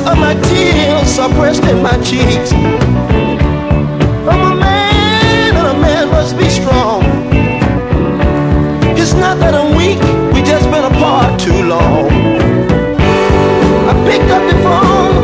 of my tears are pressed in my cheeks. I'm a man, and a man must be strong. It's not that I'm weak,